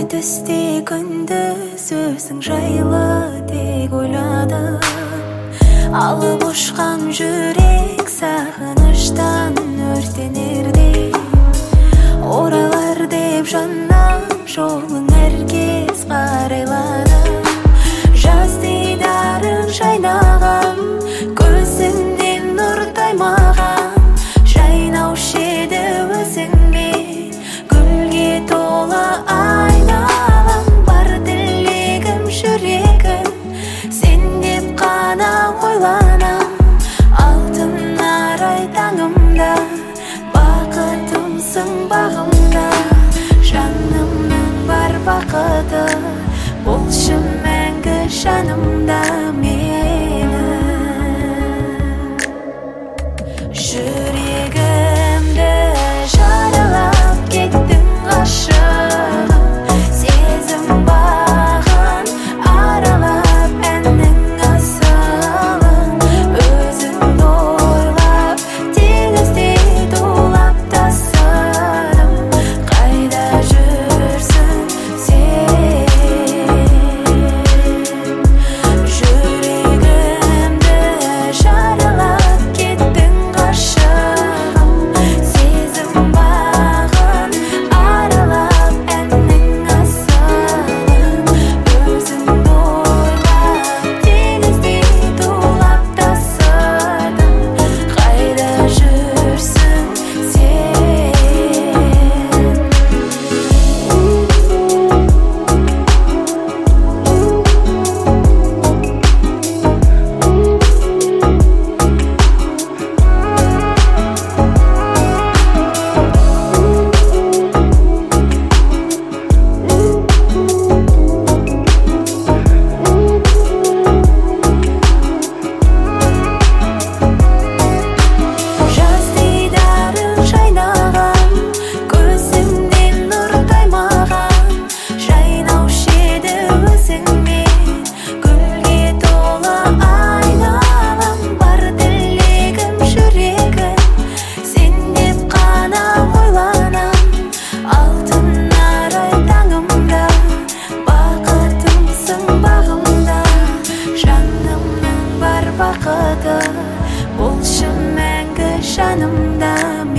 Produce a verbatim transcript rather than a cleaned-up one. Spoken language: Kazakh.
түсте күндіз өзің жайлы тек ойладым. Алып ұшқан жүрек сағыныштан өртенердей, оралар деп жаннан жолың әркез қарайладым. Жаз дидарың жайнаған, көзіңден нұр таймаған, жайнаушы еді өзіңмен гүлге толы айналам. Бар тілегім жүрегім сен деп қана ойланам. Алтын арай таңымда, бақытымсың бағымда, жанымның бар бақыты болшы мәңгі жанымда менің. Жүрегімді жаралап кеттің ғашығым, сезім бағын аралап әннің асылын. Өзіңді ойлап теңіздей тулап тасыдым, қайда жүрсің сен? Жүрегімді жаралап кеттің ғашығым, сезім бағын аралап әннің асылын. Өзіңді ойлап теңіздей тулап тасыдым, қайда жүрсің сен? Жаз дидарың жайнаған, көзіңден нұр таймаған, жайнаушы еді өзіңмен гүлге толы айналам. Бар тілегім жүрегім сен деп қана ойланам. Алтын арай таңымда, бақытымсың бағымда, жанымның бар бақыты болшы мәңгі жанымда